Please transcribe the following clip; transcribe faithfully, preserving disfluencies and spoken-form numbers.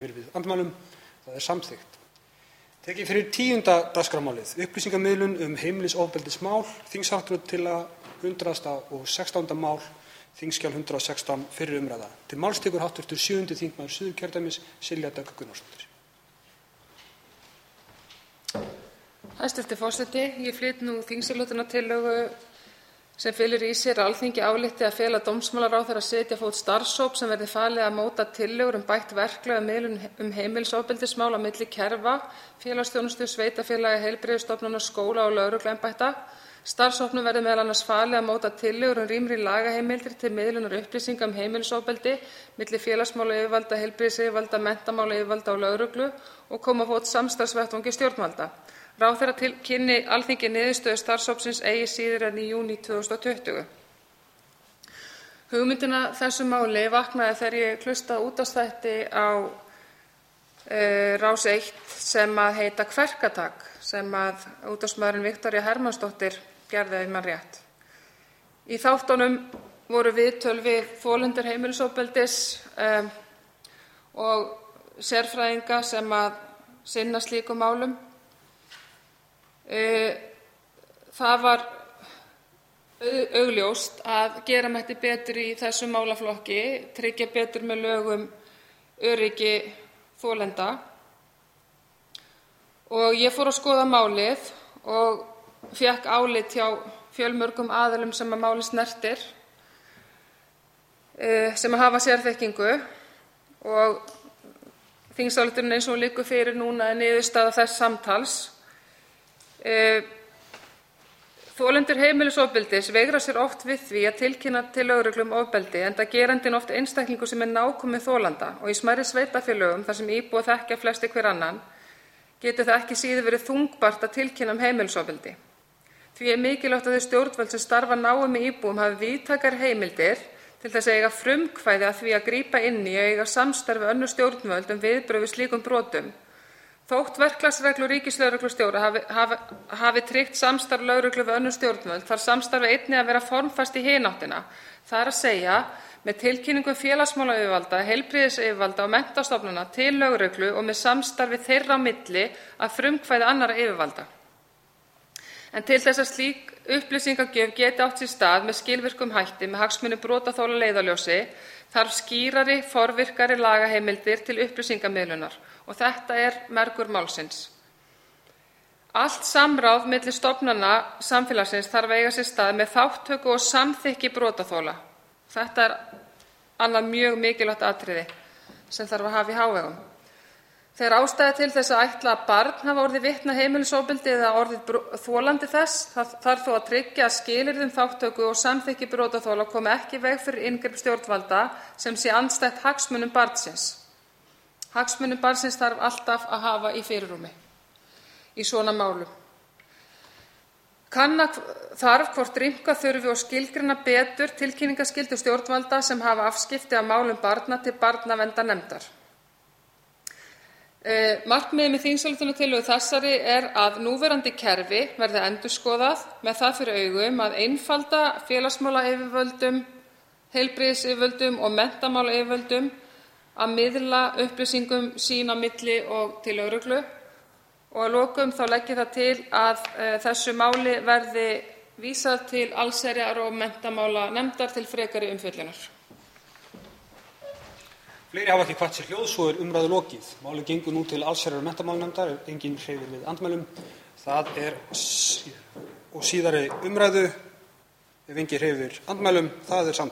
við andmælum. Það er samþykkt. Tekið fyrir tíunda dagskrármálið, upplýsingamiðlun um heimilisofbeldismál, þingsályktunartillaga hundrað og sextánda mál, þingskjal hundrað og sextán, fyrri umræða. Til máls tekur hv. sjöundi þingmaður Suðurkjördæmis, Silja Dögg Gunnarsdóttir. Hæstv. forseti, ég flyt nú þingsályktunartillögu sem felur í sér að Alþingi álykti að fela dómsmálaráðherra að setja á fót starfshóp sem verði falið að móta tillögur um bætt verklag um miðlun um heimilisofbeldismál á milli kerfa, félagsþjónustu, sveitarfélaga, heilbrigðisstofnana, skóla og lögregluembætta. Starfshópnum verði meðal annars falið að móta tillögur um rýmri lagaheimildir til miðlunar upplýsinga um heimilisofbeldi milli félagsmálayfirvalda, heilbrigðisyfirvalda, menntamálayfirvalda og lögreglu og koma á fót samstarfsvettvangi stjórnvalda. Ráðherra kynni Alþingi niðurstöður starfshópsins eigi síðar en í júní tvö þúsund og tuttugu. Hugmyndin að þessu máli vaknaði þegar ég hlustaði á útvarpsþætti á uh, Rás eitt sem að heita Kverkatak, sem að útvarpsmaðurinn Viktoría Hermannsdóttir gerði, ef man rétt. Í þáttunum voru viðtöl við þolendur heimilisofbeldis um, og sérfræðinga sem að sinna slíkum málum. Það var augljóst að gera mætti betur í þessum málaflokki, tryggja betur með lögum öryggi þolenda. Og ég fór að skoða málið og fékk álit hjá fjölmörgum aðilum sem að málið snertir, sem að hafa sérþekkingu, og þingsályktunin eins og hún liggur fyrir núna er niðurstaða þess samtals. Þolendur heimilisofbeldis veigra sér oft við því að tilkynna til lögreglu um ofbeldi, enda gerandinn oft einstaklingur sem er nákominn þolanda, og í smærri sveitarfélögum þar sem íbúar þekkja flestir hver annan getur það ekki síður verið þungbært að tilkynna um heimilisofbeldi. Því er mikilvægt að þau stjórnvöld sem starfa náið með íbúum hafi víðtækar heimildir til þess að eiga frumkvæði að því að grípa inn í og eiga samstarf við önnur stjórnvöld um viðbrögð við slíkum brotum. Þótt verklagsreglur ríkislögreglustjóra hafi, hafi, hafi tryggt samstarf lögreglu við önnur stjórnvöld þarf samstarfið einnig að vera formfast í hina áttina. Það er að segja með tilkynningum félagsmálayfirvalda, heilbrigðisyfirvalda og menntastofnana til lögreglu og með samstarfi þeirra á milli að frumkvæði annarra yfirvalda. En til þess að slík upplýsingagjöf geti átt sér stað með skilvirkum hætti með hagsmuni brotaþola að leiðarljósi þarf skýrari, forvirkari lagaheimildir til upplýsingamiðlunar. Og þetta er mergur málsins. Allt samráð milli stofnana samfélagsins þarf að eiga sér stað með þátttöku og samþykki brotaþola. Þetta er annað mjög mikilvægt atriði sem þarf að hafa í hávegum. Þegar ástæða til þess að ætla að barn hafa orðið vitni að heimilisofbeldi eða orðið þolandi þess, þarf þó að tryggja að skilyrði um þátttöku og samþykki brotaþola komi ekki í veg fyrir inngrip stjórnvalda sem sé andstætt hagsmunum barnsins. Hagsmunum barnsins þarf alltaf að hafa í fyrirrúmi í svona málum. Kanna þarf hvort rýmka þurfi og skilgreina betur tilkynningarskyldu stjórnvalda sem hafa afskipti af málum barna til barnaverndarnefndar. Markmiðið með þingsályktunartillögu þessari er að núverandi kerfi verði endurskoðað með það fyrir augum að einfalda félagsmálayfirvöldum, heilbrigðisyfirvöldum og menntamálayfirvöldum að miðla upplýsingum sín á milli og til lögreglu, og að lokum þá legg ég það til að e, þessu máli verði vísað til allsherjar- og menntamálanefndar til frekari umfjöllunar. Fleiri hafa ekki kvatt sér hljóð, svo er umræðu lokið. Málið gengur nú til allsherjar- og menntamálanefndar, ef enginn hreyfir við andmælum. Það er og síðari umræðu, ef enginn hreyfir andmælum, það er samþykkt.